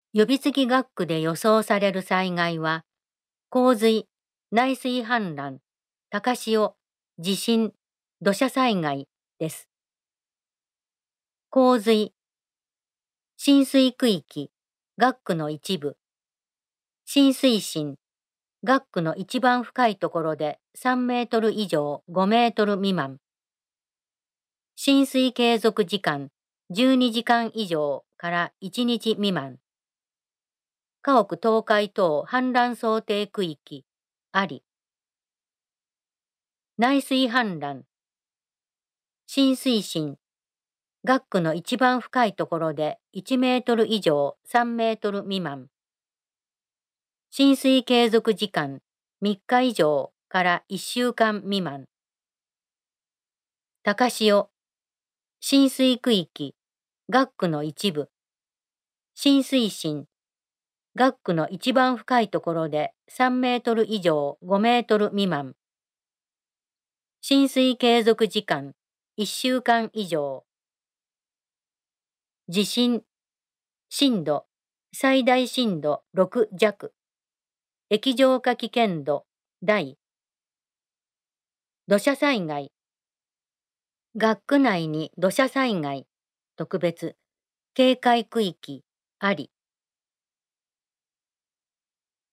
予備付き学区で予想される災害は、洪水、内水氾濫、高潮、地震、土砂災害です。洪水、浸水区域、学区の一部。浸水深、学区の一番深いところで3メートル以上5メートル未満。浸水継続時間12時間以上から1日未満。家屋倒壊等氾濫想定区域あり。内水氾濫。浸水深。学区の一番深いところで1メートル以上3メートル未満。浸水継続時間3日以上から1週間未満。高潮。浸水区域。学区の一部。浸水深。学区の一番深いところで3メートル以上5メートル未満。浸水継続時間1週間以上。地震。震度。最大震度6弱。液状化危険度大。土砂災害。学区内に土砂災害特別警戒区域あり。